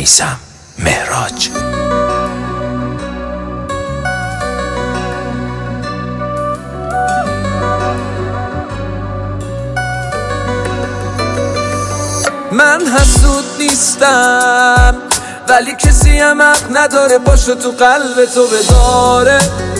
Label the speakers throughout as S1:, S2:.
S1: میثم مهراج.
S2: من حسود نیستم ولی کسی هم حق نداره پاشو تو قلب تو بداره.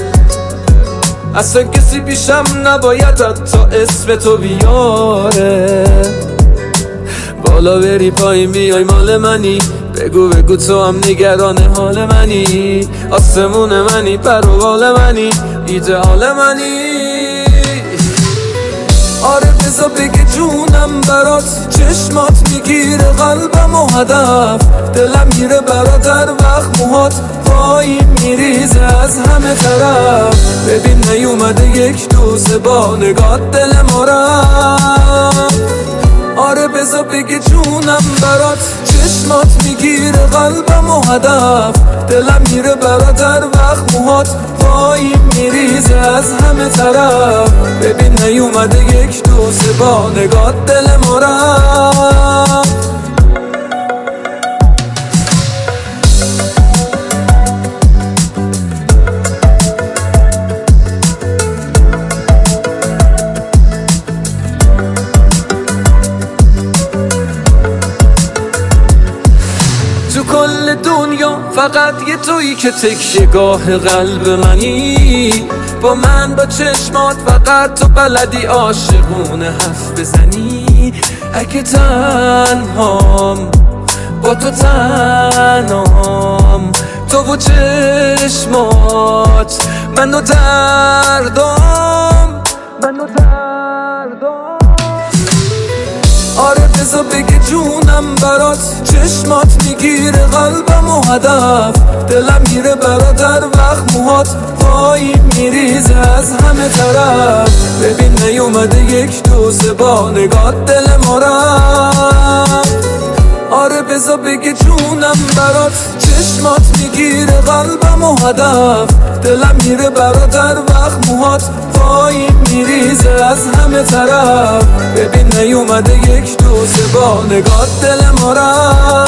S2: اصلا کسی پیشم نباید حتی اسم تو بیاره. بالا بری پایین بیای مال منی، بگو تو هم نگران حال منی. آسمون منی، پر و بال منی، ایدئال منی. آره بذار بگه جونم برات، چشمات میگیره قلبم و هدف. دلم میره برات هر وقت موهات پایین میریزه از همه طرف. ببین نیومده یک دوسه با نگات دل ما رفت. آره بذار بگه جونم برات، چشمات میگیره قلبم و هدف. دلم میره برات هر وقت موهات پایین میریزه از همه طرف. ببین نیومده یک دوسه با نگات دل ما رفت. تو کل دنیا فقط یه تویی که تکیه‌گاه قلب منی. با من با چشمات فقط تو بلدی عاشقونه حرف بزنی. اگه تنهام با تو تنهام، تو و چشمات منو دردام. آره بذار بگه جونم برات، چشمات میگیره قلبم و هدف. دلم میره برات هر وقت موهات پایین میریزه از همه طرف. ببین نیومده یک دوسه با نگات دل ما رفت. آره بذار بگه جونم برات، چشمات میگیره قلبم و هدف. دلم میره برات هر وقت موهات پایین میریزه از همه طرف. ببین نیومده یک دوسه با نگات دل ما رفت.